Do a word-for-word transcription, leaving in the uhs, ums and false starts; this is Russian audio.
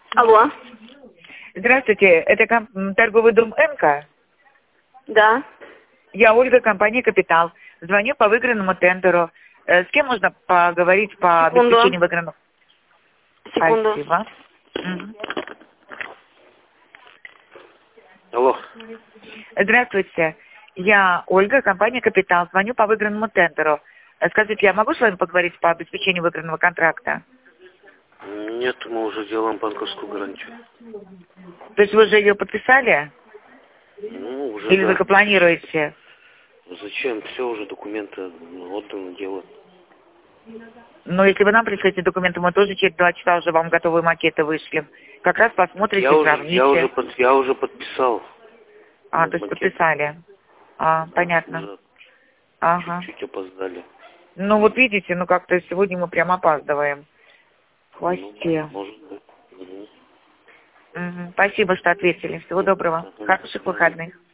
Алло. Здравствуйте, это ком- торговый дом МК? Да. Я Ольга, компания «Капитал». Звоню по выигранному тендеру. Э, С кем можно поговорить по Секунду. обеспечению выигранного? Секунду. Спасибо. Мгм. Алло. Здравствуйте, я Ольга, компания «Капитал». Звоню по выигранному тендеру. Э, Скажите, я могу с вами поговорить по обеспечению выигранного контракта? Нет, мы уже делаем банковскую гарантию. То есть вы же ее подписали? Ну, уже Или да. только планируете? Зачем? Все уже документы отданы, дело. Но если вы нам пришлете документы, мы тоже через два часа уже вам готовые макеты вышлем. Как раз посмотрите, Я уже, сравните. я уже, под, я уже подписал. А, Ну, то есть макет. подписали. А, понятно. Да, Ага. чуть-чуть опоздали. Ну вот видите, ну как-то сегодня мы прям опаздываем. В Ну, хвосте. может быть. Угу. Мгм. Спасибо, что ответили. Всего доброго. Угу. Хороших выходных.